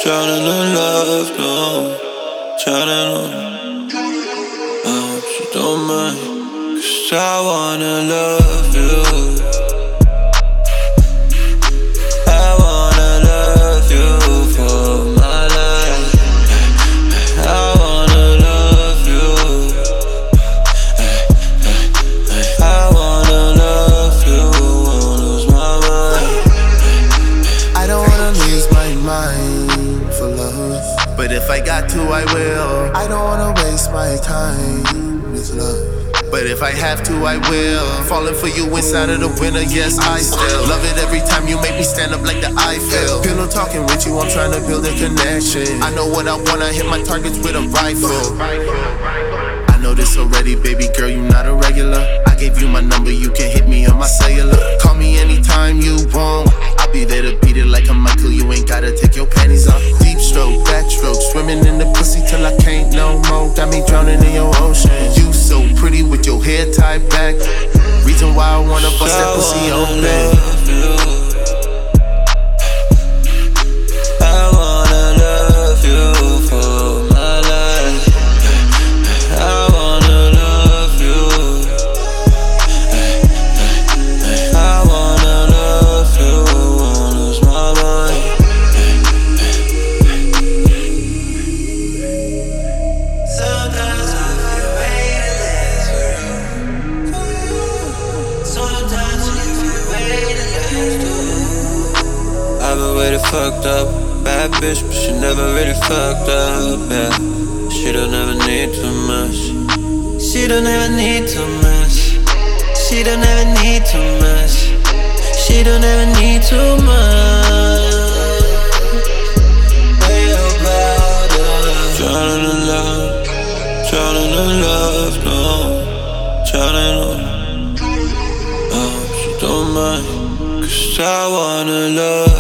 Drowning in love, no. Drowning on. I hope you don't mind, 'cause I wanna love you. I wanna love you for my life. I wanna love you. I wanna love you, won't lose my mind. I don't wanna lose my mind for love, but if I got to, I will. I don't wanna waste my time with love, but if I have to, I will. Falling for you inside of the winter, yes, I still love it every time you make me stand up like the Eiffel. Pillow talking with you, I'm trying to build a connection. I know what I wanna, hit my targets with a rifle. I know this already, baby girl, you not a regular. I gave you my number, you can hit me on my cellular. Call me anytime you want, I'll be there to beat it like a Michael. You ain't gotta take your panties off. Deep stroke, backstroke, swimming in the pussy till I can't no more. Got me drowning in your ocean. You so pretty with your hair tied back. Reason why I wanna bust that pussy open. I wanna love you for my life. I wanna love you. I wanna love you, won't lose my mind. Sometimes I feel weightless for you. Sometimes you feel weightless too. I've been really fucked up. Bad bitch, but she never really fucked up, yeah. She don't ever need too much. She don't ever need too much. She don't ever need too much. She don't ever need too much. Way about us. Drowning in love, drowning in love, no. Drowning on. I hope you don't mind, 'cause I wanna love